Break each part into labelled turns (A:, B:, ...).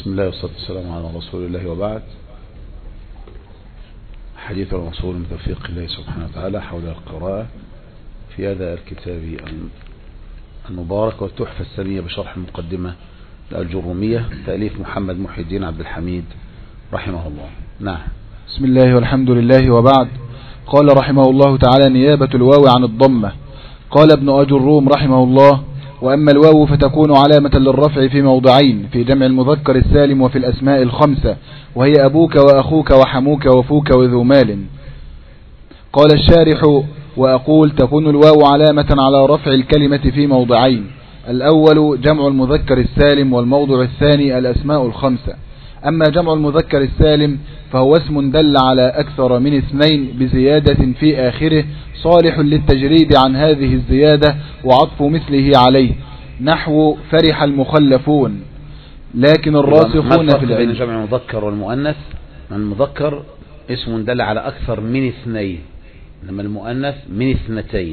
A: بسم الله والصلاة والسلام على رسول الله وبعد. حديث الرسول من توفيق الله سبحانه وتعالى حول القراءة في هذا الكتاب المبارك والتحفة السنية بشرح المقدمة الجرمية تأليف محمد محي الدين عبد الحميد رحمه الله. نعم.
B: بسم الله والحمد لله وبعد. قال رحمه الله تعالى: نيابة الواو عن الضمة. قال ابن أجروم رحمه الله: وأما الواو فتكون علامة للرفع في موضعين: في جمع المذكر السالم وفي الأسماء الخمسة، وهي أبوك وأخوك وحموك وفوك وذو مال. قال الشارح: وأقول تكون الواو علامة على رفع الكلمة في موضعين: الأول جمع المذكر السالم، والموضع الثاني الأسماء الخمسة. أما جمع المذكر السالم فهو اسم دل على أكثر من اثنين بزيادة في آخره، صالح للتجريد عن هذه الزيادة وعطف مثله عليه، نحو فرح المخلفون. لكن الراسخون في العلم.
A: جمع المذكر والمؤنث: المذكر اسم دل على أكثر من اثنين، لما المؤنث من اثنتين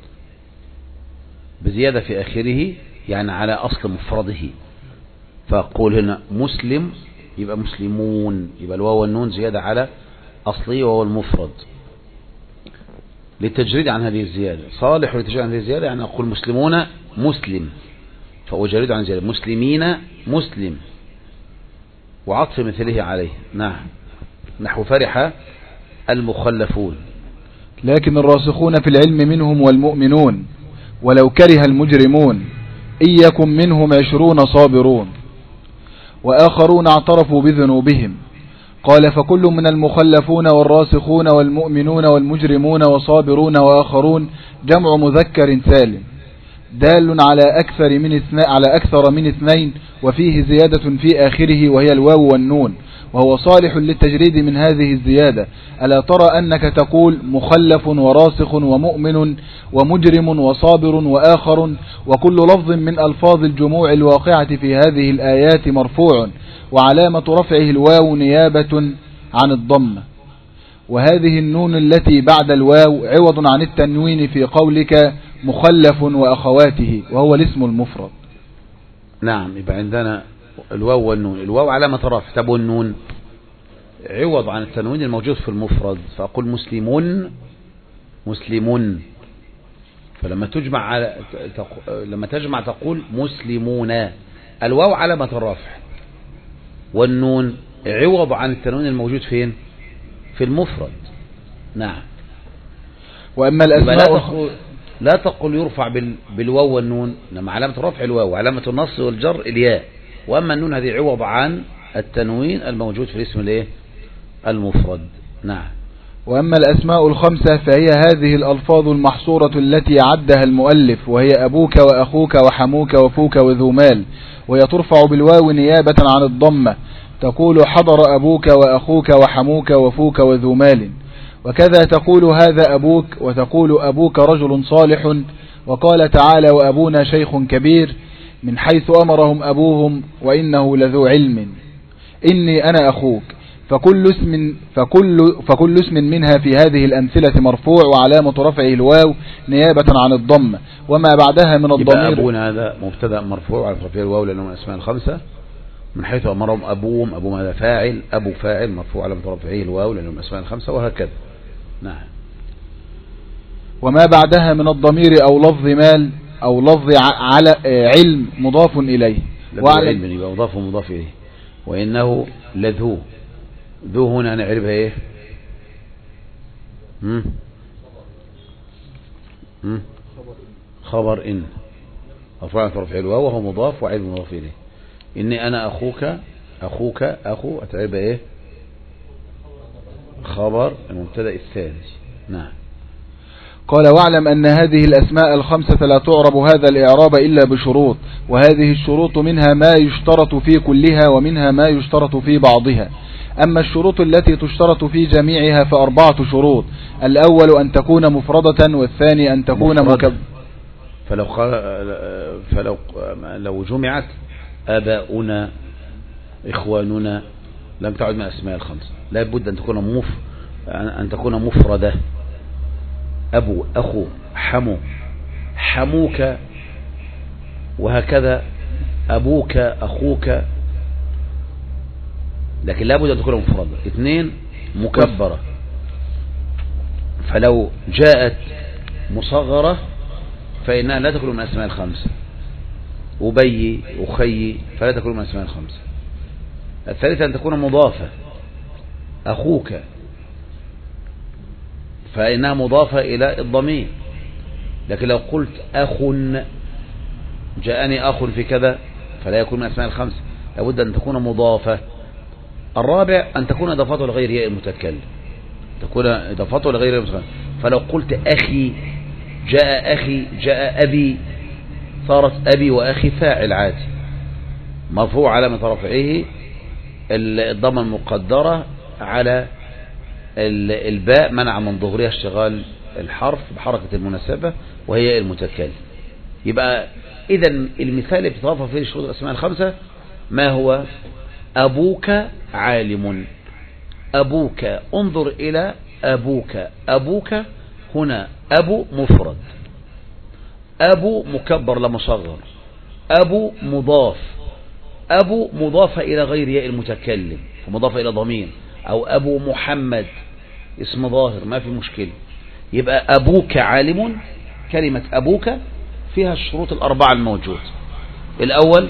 A: بزيادة في آخره، يعني على أصل مفرده. فأقول هنا مسلم يبقى مسلمون، يبقى الواو والنون زيادة على أصلي وهو المفرد للتجريد عن هذه الزيادة. صالح للتجريد عن هذه الزيادة، يعني أقول مسلمون مسلم فهو جريد عن زيادة، مسلمين مسلم وعطف مثله عليه. نعم. نحو فرح المخلفون.
B: لكن الراسخون في العلم منهم والمؤمنون، ولو كره المجرمون، إن يكن منهم 20 صابرون وآخرون اعترفوا بذنوبهم. قال: فكل من المخلفون والراسخون والمؤمنون والمجرمون وصابرون وآخرون جمع مذكر سالم دال على أكثر من اثنين، وفيه زيادة في آخره وهي الواو والنون، وهو صالح للتجريد من هذه الزيادة. ألا ترى أنك تقول مخلف وراسخ ومؤمن ومجرم وصابر وآخر، وكل لفظ من ألفاظ الجموع الواقعة في هذه الآيات مرفوع، وعلامة رفعه الواو نيابة عن الضمة. وهذه النون التي بعد الواو عوض عن التنوين في قولك مخلف وأخواته، وهو الاسم المفرد.
A: نعم. يبقى عندنا الواو والنون. الواو علامة رفع، طب والنون عوض عن التنوين الموجود في المفرد. فأقول مسلمون مسلمون، فلما تجمع تقول مسلمون. الواو علامة الرفع، والنون عوض عن التنوين الموجود فين؟ في المفرد. نعم.
B: وأما الأسماء
A: لا تقول يرفع بالواو والنون، لما علامة الرفع الواو، علامة النص والجر الياء. وأما النون هذه عوض عن التنوين الموجود في الاسم الايه؟ المفرد. نعم.
B: وأما الأسماء الخمسة فهي هذه الألفاظ المحصورة التي عدها المؤلف، وهي أبوك وأخوك وحموك وفوك وذو مال، وهي ترفع بالواو نيابة عن الضمة. تقول حضر أبوك وأخوك وحموك وفوك وذو مال. وكذا تقول هذا أبوك، وتقول أبوك رجل صالح. وقال تعالى: وأبونا شيخ كبير، من حيث أمرهم أبوهم وإنه لذو علم. إني أنا أخوك. فكل اسم منها في هذه الأمثلة مرفوع، وعلامة رفعه الواو نيابة عن الضمة. وما بعدها من الضمير.
A: أبونا هذا مبتدأ مرفوع على رفعه الواو لأنه من الأسماء الخمسة. من حيث أمرهم أبوهم هذا فاعل، أبو فاعل مرفوع على رفعه الواو لأنه من الأسماء الخمسة، وهكذا. نعم.
B: وما بعدها من الضمير أو لفظ مال أو لفظ على علم مضاف إليه.
A: علم يبقى مضاف ومضاف إليه. وإنه لذو. ذو هنا نعرفها إيه؟ خبر إن مرفوع على رفعه الواو وهو مضاف وعلم مضاف إليه. إني أنا أخوك أخو أتعرفها إيه؟ خبر المبتدأ الثاني. نعم.
B: قال: واعلم أن هذه الأسماء الخمسة لا تعرب هذا الإعراب إلا بشروط، وهذه الشروط منها ما يشترط في كلها، ومنها ما يشترط في بعضها. أما الشروط التي تشترط في جميعها ف4 شروط: الأول أن تكون مفردة، والثاني أن تكون
A: فلو جمعت آباؤنا إخواننا لم تعد من الأسماء الخمسة. لا بد أن تكون مفردة: أبو أخو حمو لكن لابد أن تكون مفردة. 2 مكبرة، فلو جاءت مصغرة فإنها لا تكون من أسماء الخمسة. أبي أخي فلا تكون من أسماء الخمسة. 3 أن تكون مضافة، أخوك فإنها مضافة إلى الضمير. لكن لو قلت أخ، جاءني أخ في كذا، فلا يكون من أسماء الخمسة، لابد أن تكون مضافة. 4 أن تكون إضافته لغير ياء المتكلم، تكون إضافته لغير ياء المتكلم. فلو قلت أخي، جاء أخي، جاء أبي، صارت أبي وأخي فاعل عادي مرفوع علامة رفعه الضمة المقدرة على الباء، منع من ظهورها اشتغال الحرف بحركة المناسبة وهي المتكلم. يبقى إذا المثال اللي بتتوافق فيه شروط الأسماء الخمسة ما هو؟ أبوك عالم، أبوك، انظر إلى أبوك. أبوك هنا أبو مفرد، أبو مكبر لا مصغر، أبو مضاف، أبو مضاف إلى غير ياء المتكلم فمضاف إلى ضمير، أو أبو محمد اسم ظاهر ما في مشكلة. يبقى أبوك عالم، كلمة أبوك فيها الشروط الأربعة الموجود. الأول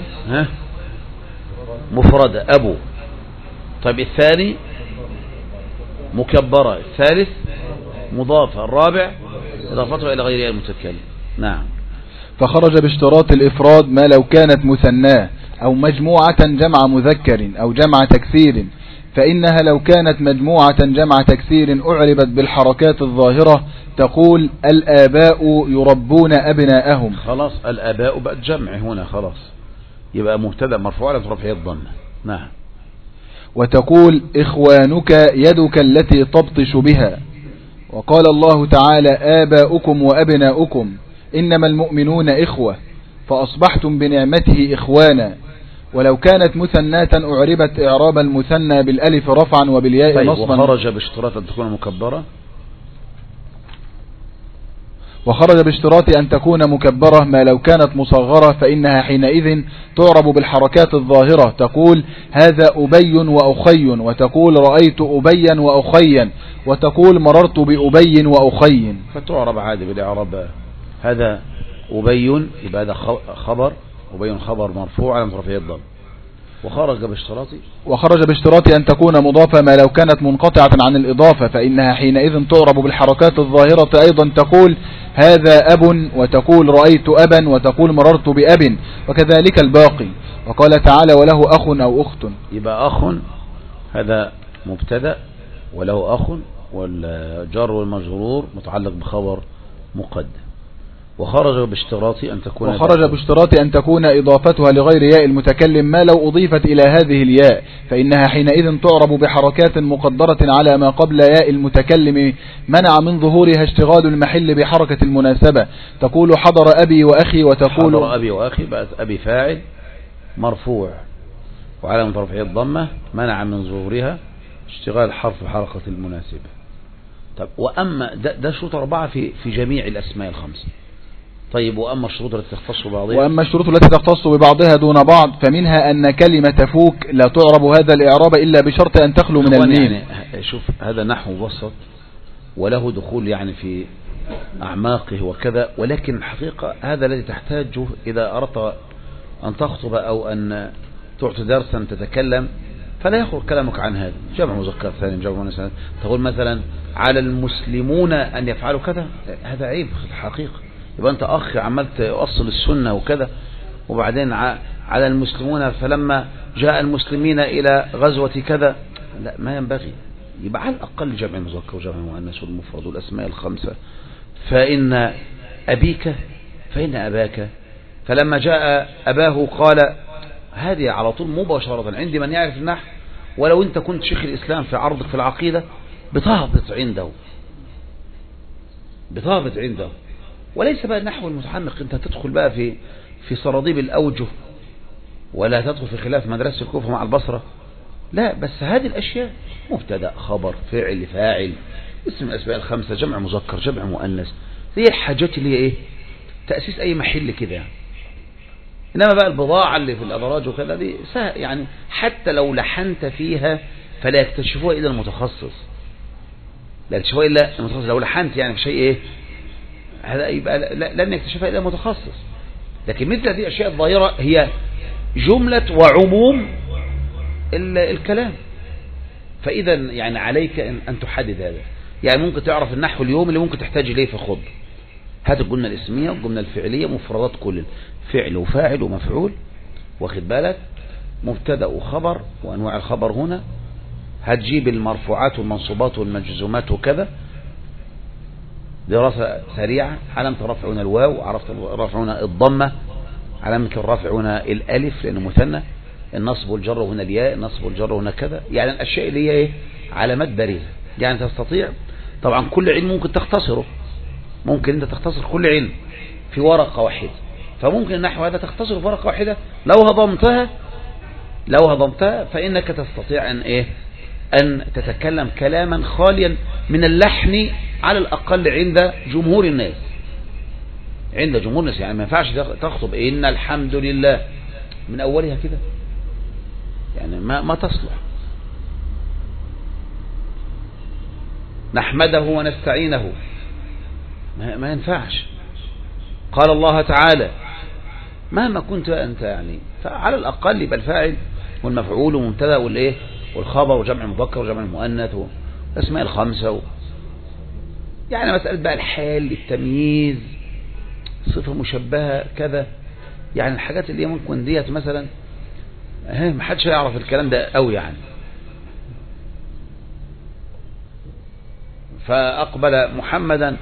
A: مفردة أبو، طيب الثاني مكبرة، الثالث مضافة، الرابع إضافته إلى غير ياء المتكلم. نعم.
B: فخرج باشتراط الإفراد ما لو كانت مثناه أو مجموعة جمع مذكر أو جمع تكسير، فإنها لو كانت مجموعة جمع تكسير أعربت بالحركات الظاهرة تقول الآباء يربون أبناءهم.
A: خلاص الآباء بقت جمع هنا، خلاص يبقى مبتدأ مرفوع على رفعه الضمة. نعم.
B: وتقول إخوانك يدك التي تبطش بها. وقال الله تعالى آباؤكم وأبناؤكم إنما المؤمنون إخوة فأصبحتم بنعمته إخوانا. ولو كانت مثناة أعربت إعراب المثنى بالألف رفعا وبالياء نصبا.
A: وخرج باشتراط أن تكون مكبرة.
B: وخرج باشتراط أن تكون مكبرة ما لو كانت مصغرة فإنها حينئذ تعرب بالحركات الظاهرة تقول هذا أبي وأخي، وتقول رأيت أبيا وأخيا، وتقول مررت بأبي وأخي.
A: فتعرب عادي بالإعراب. هذا أبي يبقى هذا خبر، أبي خبر مرفوع على رفعه الضم. وخرج باشتراط
B: أن تكون مضافة ما لو كانت منقطعة عن الإضافة فإنها حينئذ تعرب بالحركات الظاهرة أيضا تقول هذا أب، وتقول رأيت أبا، وتقول مررت بأب، وكذلك الباقي. وقال تعالى وله أخ أو أخت.
A: يبقى أخ هذا مبتدأ وله أخ، والجار والمجرور متعلق بخبر مقدم. وخرج باشتراط
B: أن تكون إضافتها لغير ياء المتكلم ما لو أضيفت إلى هذه الياء فإنها حينئذ تعرب بحركات مقدرة على ما قبل ياء المتكلم منع من ظهورها اشتغال المحل بحركة المناسبة تقول حضر أبي وأخي، وتقول
A: حضر أبي وأخي بقت أبي فاعل مرفوع وعلامة رفعه الضمة منع من ظهورها اشتغال حرف بحركة المناسبة. طب وأما ده شروط 4 في جميع الأسماء الخمسة. طيب وأما الشروط التي
B: تختص ببعضها دون بعض فمنها أن كلمة فوك لا تعرب هذا الإعراب إلا بشرط أن تخلو من الميم.
A: يعني شوف هذا نحو وسط وله دخول يعني في أعماقه وكذا، ولكن الحقيقة هذا الذي تحتاجه إذا أردت أن تخطب أو أن تعطي درسا تتكلم، فلا يخرج كلامك عن هذا. جمع مذكر ثاني، جمع مؤنث ثاني، تقول مثلا على المسلمون أن يفعلوا كذا، هذا عيب في الحقيقة. يبقى أنت أخ عملت أصل السنة وكذا، وبعدين على المسلمون فلما جاء المسلمين إلى غزوة كذا، لا ما ينبغي. يبقى على الأقل جمع مذكر وجمع مؤنث والمفرد والأسماء الخمسة. فإن أبيك فإن أباك، فلما جاء أباه قال هذه على طول مباشرة عندي من يعرف النحو، ولو أنت كنت شيخ الإسلام في عرضك في العقيدة بتهبط عنده، وليس بقى النحو المتحنق انت تدخل بقى في صراديب الأوجه، ولا تدخل في خلاف مدرسة الكوفة مع البصرة، لا. بس هذه الأشياء مبتدأ خبر فعل فاعل اسم الأسماء الخمسة جمع مذكر جمع مؤنث، هي الحاجات اللي هي ايه تأسيس أي محل كده. إنما بقى البضاعة اللي في الأدراج وكذا دي سهل، يعني حتى لو لحنت فيها فلا يكتشفوها إلا المتخصص، لا يكتشفوها إلا المتخصص. لو لحنت يعني في شيء إيه هذا يبقى لن يكتشفها إلا المتخصص. لكن مثل هذه الأشياء الظاهرة هي جملة وعموم الكلام. فإذا يعني عليك أن تحدد هذا. يعني ممكن تعرف النحو اليوم اللي ممكن تحتاج إليه في الخطبة. هات الجملة الاسمية والجملة الفعلية، مفردات كل فعل وفاعل ومفعول، واخد بالك، مبتدأ وخبر وأنواع الخبر هنا، هتجيب المرفوعات والمنصوبات والمجزومات وكذا. دراسة سريعة. علامة الرفع هنا الواو، عرفت الرفع هنا الضمة، علامة الرفع هنا الألف لأنه مثنى، النصب والجر هنا الياء، النصب والجر هنا كذا. يعني الأشياء اللي هي إيه علامات بارزة. يعني تستطيع طبعا كل علم ممكن تختصره، ممكن أنت تختصر كل علم في ورقة واحدة، فممكن النحو هذا تختصر في ورقة واحدة. لو هضمتها فإنك تستطيع أن إيه أن تتكلم كلاما خاليا من اللحن على الأقل عند جمهور الناس. يعني ما ينفعش تخطب إن الحمد لله من أولها كده، يعني ما تصلح. نحمده ونستعينه ما ينفعش. قال الله تعالى مهما كنت أنت، يعني فعلى الأقل يبقى الفاعل والمفعول ومبتدا والإيه والخبر وجمع المذكر وجمع المؤنث والأسماء الخمسة يعني مسألة بقى الحال، التمييز، صفة مشبهة كذا، يعني الحاجات اللي ممكن ديت مثلا ما حدش يعرف الكلام ده قوي يعني. فأقبل محمدا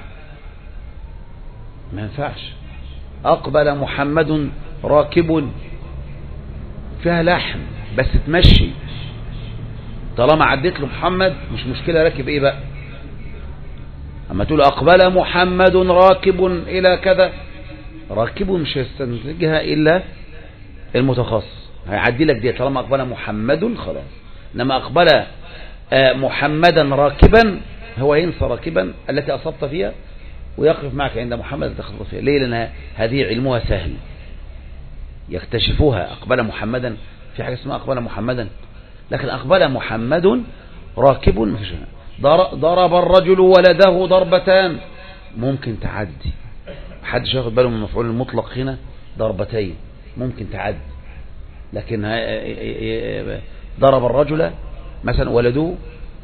A: ما ينفعش. أقبل محمد راكب فيها لحن بس تمشي، طالما عديت له محمد مش مشكلة راكب ايه بقى. اما تقول أقبل محمد راكب إلى كذا، راكب مش هيستنتجها إلا المتخصص، هيعدي لك دي طالما أقبل محمد خلاص. إنما أقبل محمدا راكبا هو ينسى راكبا التي أصبت فيها ويقف معك عند محمد تخطط فيها. ليه؟ لأن هذه علمها سهل يكتشفوها. أقبل محمدا في حاجة اسمها أقبل محمدا، لكن أقبل محمد راكب ضرب الرجل ولده ضربتان ممكن تعدي، محدش ياخد باله من المفعول المطلق هنا ضربتين ممكن تعدي. لكن ضرب الرجل مثلا ولده،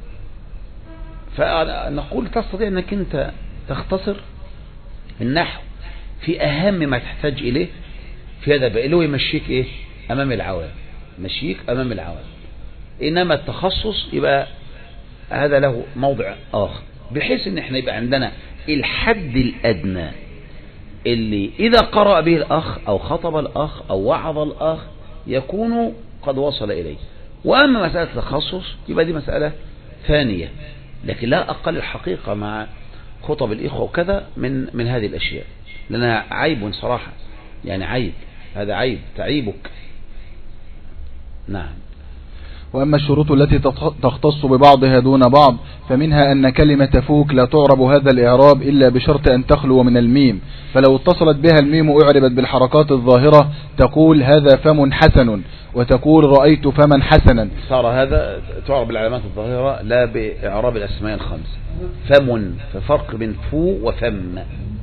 A: فنقول تستطيع انك انت تختصر النحو في اهم ما تحتاج اليه في هذا بقى اللي هو يمشيك ايه امام العوام، مشيك امام العوام. انما التخصص يبقى هذا له موضع اخر، بحيث ان احنا يبقى عندنا الحد الادنى اللي اذا قرأ به الاخ او خطب الاخ او وعظ الاخ يكون قد وصل اليه. واما مسألة التخصص يبقى دي مسألة ثانية، لكن لا أقل الحقيقة مع خطب الإخوة وكذا من هذه الأشياء، لأنها عيب صراحة، يعني عيب، هذا عيب تعيبك. نعم.
B: وأما الشروط التي تختص ببعضها دون بعض فمنها أن كلمة فوك لا تعرب هذا الإعراب إلا بشرط أن تخلو من الميم، فلو اتصلت بها الميم أعربت بالحركات الظاهرة تقول هذا فم حسن، وتقول رأيت فما حسنا.
A: صار هذا تعرب بالعلامات الظاهرة لا بإعراب الأسماء الخمس. فم، ففرق بين فو وفم.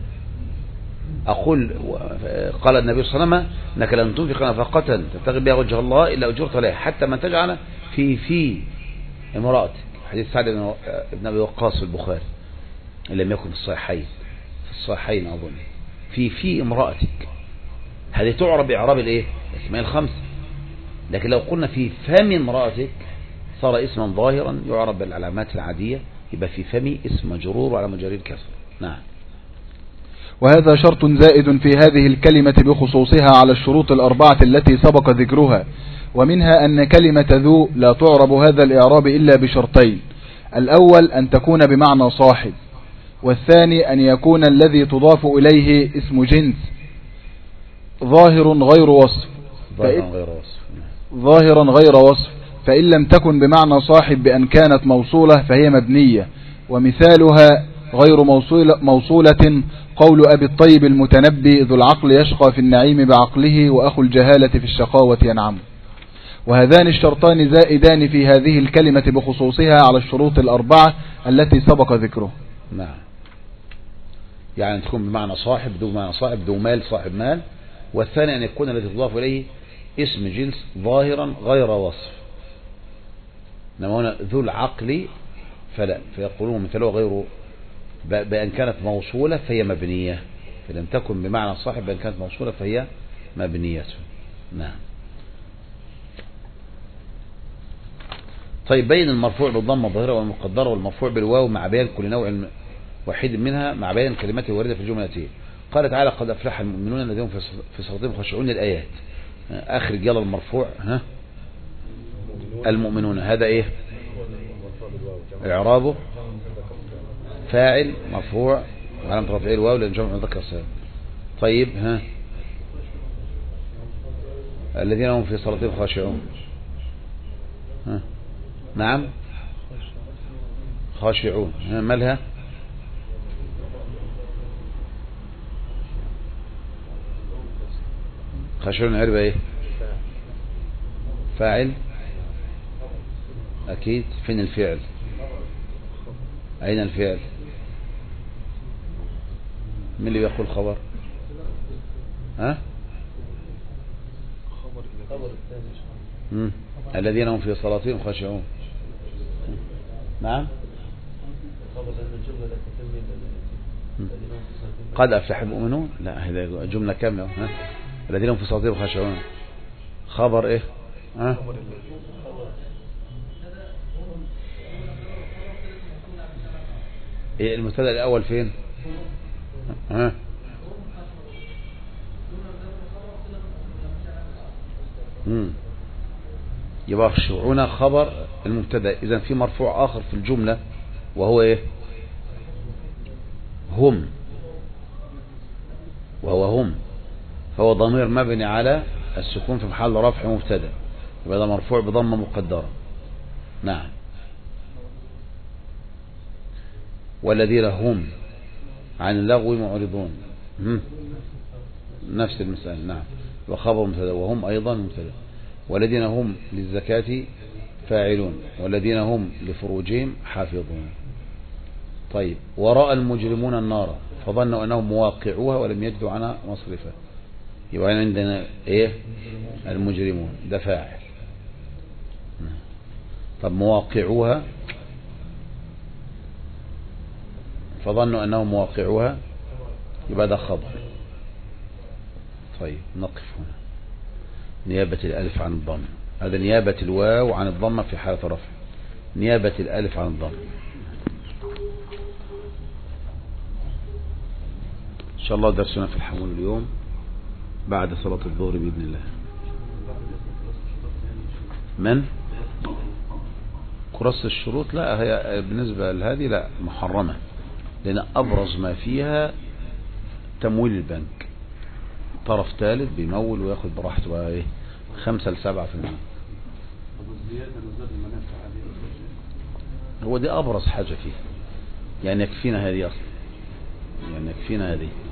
A: أقول قال النبي صلى الله عليه وسلم إنك لن تنفق نفقة تبتغي بها وجه الله إلا أجرت عليها حتى من تجعل في امرأتك. حديث سعد بن أبي وقاص في البخاري إن لم يكن في الصحيحين أظن. في امرأتك هذه تعرب بإعراب الإيه الأسماء الخمس. لكن لو قلنا في فم امرأتك صار اسما ظاهرا يعرب بالعلامات العادية، يبقى في فمي اسم مجرور وعلى مجرور كسر. نعم.
B: وهذا شرط زائد في هذه الكلمة بخصوصها على الشروط الأربعة التي سبق ذكرها، ومنها أن كلمة ذو لا تعرب هذا الإعراب إلا بشرطين: الأول أن تكون بمعنى صاحب، والثاني أن يكون الذي تضاف إليه اسم جنس ظاهرا غير وصف، فإن لم تكن بمعنى صاحب بأن كانت موصولة فهي مبنية. ومثالها غير موصولة قول أبي الطيب المتنبي ذو العقل يشقى في النعيم بعقله وأخو الجهالة في الشقاوة ينعم. وهذان الشرطان زائدان في هذه الكلمة بخصوصها على الشروط الأربعة التي سبق ذكره.
A: نعم، يعني تكون بمعنى صاحب، ذو معنى صاحب، ذو مال، صاحب مال. والثاني أن يكون الذي تضاف إليه اسم جنس ظاهرا غير وصف. إنما هنا ذو العقل فلا، فيقولون مثله غير بأن كانت موصولة فهي مبنية، فلم تكن بمعنى صاحب بأن كانت موصولة فهي مبنية. نعم. طيب، بين المرفوع بالضمة الظاهرة والمقدرة والمرفوع بالواو مع بيان كل نوع واحد منها مع بيان كلمته الواردة في الجملتين. قال تعالى قد أفلح المؤمنون الذين في صلاتهم خاشعون. الآيات أخرج يلا المرفوع. المؤمنون هذا إيه إعرابه؟ فاعل مرفوع وعلامة رفعه الواو لأن جمع مذكر سالم. طيب الذين هم في صلاتهم خاشعون. نعم خاشعون. مالها؟ خاشعون عربة ايه؟ فاعل اكيد. فين الفعل؟ اين الفعل؟ من اللي بيقول خبر؟ الذين هم في صلاتهم خاشعون. نعم. قد أفلح المؤمنون، لا هذا جملة كاملة. الذين هم في صلاتهم خاشعون خبر ايه؟ ايه المبتدا الاول فين؟ يبقى خشوعون خبر المبتدا. اذا في مرفوع اخر في الجملة وهو ايه؟ هم، وهو هم، فهو ضمير مبني على السكون في محل رفع مبتدا، يبقى ده مرفوع بضمة مقدرة. نعم. والذين هم عن اللغو معرضون نفس المسألة. نعم. وخبر مبتدا وهم أيضا مبتدا. والذين هم للزكاة فاعلون والذين هم لفروجهم حافظون. طيب، ورأى المجرمون النار فظنوا أنهم مواقعوها ولم يجدوا عنها مصرفا. يبقى عندنا ايه؟ المجرمون ده فاعل. طب مواقعوها فظنوا أنهم مواقعوها يبقى ده خبر. طيب نقف هنا. نيابة الألف عن الضم، هذا نيابة الواو عن الضمة في حالة رفع، نيابة الألف عن الضم. إن شاء الله درسنا في الحمول اليوم بعد صلاة الظهر بإذن الله. من كرس الشروط؟ لا، هي بالنسبة لهذه لا، محرمة، لأن أبرز ما فيها تمويل البنك، طرف ثالث بيمول وياخد براحته بقى ايه 5 ل 7%. هو دي أبرز حاجة فيها، يعني يكفينا هذه أصلا، يعني يكفينا هذه.